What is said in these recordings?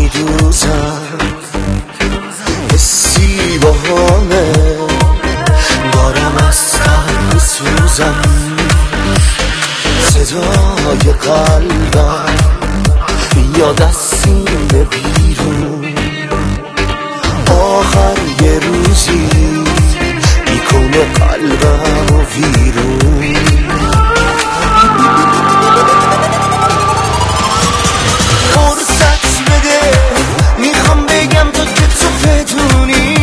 میدوزم، حسی باهامه، دارم از ته میسوزم، صدای قلبم یاد از سینه بیرون، آخر یه روزی میکنه قلبم ویرون. فرصت بده، میخوام بگم تو که تو بدونی،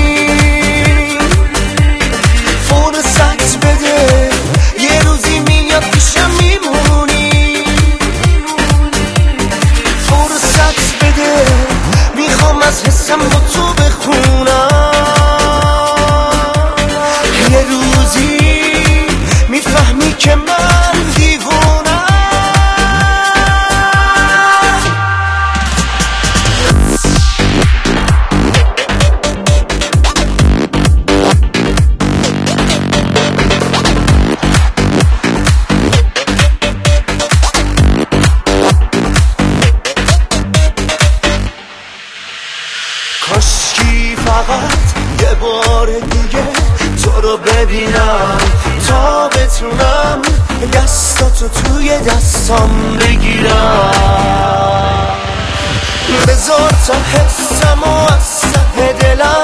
فرصت بده، یه روزی میاد پیشم میمونی، فرصت بده، میخوام از حسم با تو بخونم، یه روزی میفهمی که من دیوونم. کاشکی فقط یه بار دیگه تو رو ببینم تا بتونم دستاتو توی دستام بگیرم، بذار تا حسم و از ته دلم